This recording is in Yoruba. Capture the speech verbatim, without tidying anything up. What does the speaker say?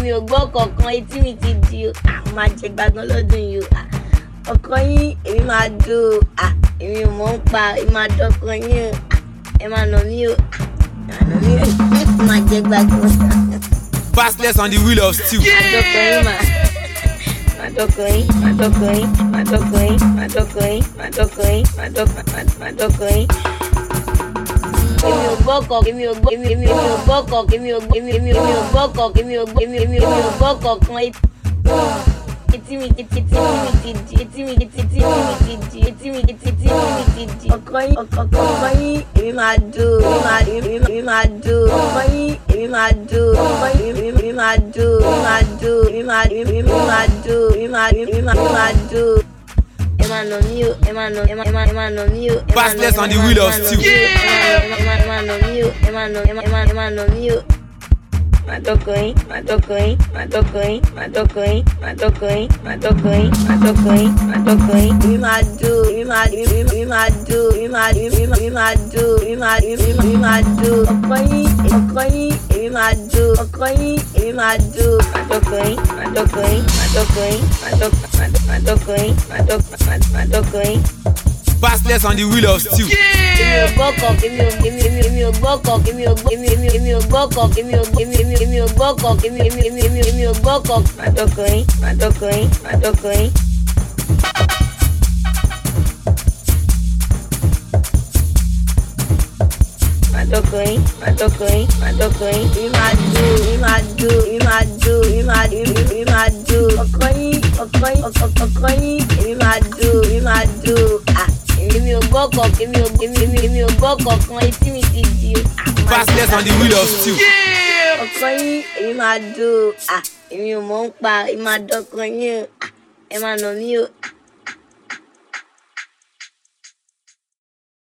èmi ò gbọ́ kankan etí mi ti di o àwọn máa jẹ gbàgbọ́n lọ́dún yìí o ọkọ yín èmi máa do o èmi ò mọ̀ ń pa èmi máa dọ́kọ yín o ẹ máa nà mí o ẹ máa nà mí o máa jẹ gbàgbọ́n. Bassless on the wheel of steel. Madọkọ yín máa madọkọ yín madọkọ yín madọkọ yín madọkọ yín madọkọ yín madọkọ yín. Èmi ò gbọ́kọ̀ èmi ò gbọ́ èmi èmi ò gbọ́kọ̀ èmi ò èmi èmi ò gbọ́kọ̀ èmi ò èmi èmi ò gbọ́kọ̀ kan etí mi etí mi ti di etí mi etí mi ti di etí mi etí mi ti di. Ọkọ yín ọkọ yín èmi máa do èmi máa èmi máa do ọkọ yín èmi máa do ọkọ yín èmi máa do èmi máa do èmi máa èmi máa do èmi máa èmi máa do. Ẹ máa nà mí o, ẹ máa nà ẹ máa ẹ máa nà mí o. Bassless on the wheel of steel. Ẹ máa nà mí o, ẹ máa nà ẹ máa ẹ máa nà mí o. Madọkọ yín, madọkọ yín, madọkọ yín, madọkọ yín, madọkọ yín, madọkọ yín, madọkọ yín, madọkọ yín. Èmi máa do, èmi máa èmi máa do, èmi máa èmi máa do, èmi máa èmi máa do. Ọkọ yín, ọkọ yín, èmi máa do, ọkọ yín, èmi máa do. Madọkọ yín, madọkọ yín, madọkọ yín, madọkọ yín, madọkọ yín. Bassless on the wheel of steel. Èmi ò gbọ́kọ̀ èmi ò èmi èmi èmi ò gbọ́kọ̀ èmi ò èmi èmi èmi ò gbọ́kọ̀ èmi ò èmi èmi èmi ò gbọ́kọ̀ èmi èmi èmi èmi èmi ò gbọ́kọ̀. Madọkọ yín, madọkọ yín, madọkọ yín. Madọkọ yín, madọkọ yín, madọkọ yín. Èmi máa do, èmi máa do, èmi máa do, èmi máa èmi máa do. Ọkọ yín, ọkọ yín, ọkọ yín, èmi máa do, èmi máa do. Èmi ò gbọ́kọ̀ èmi ò èmi èmi èmi ò gbọ́kọ̀ kan etí mi ti di o. Bassless on the wheel of steel. Ọkọ yín èmi máa do o èmi ò mọ̀ ń pa èmi máa dọ́kọ yín o ẹ máa nà mí o.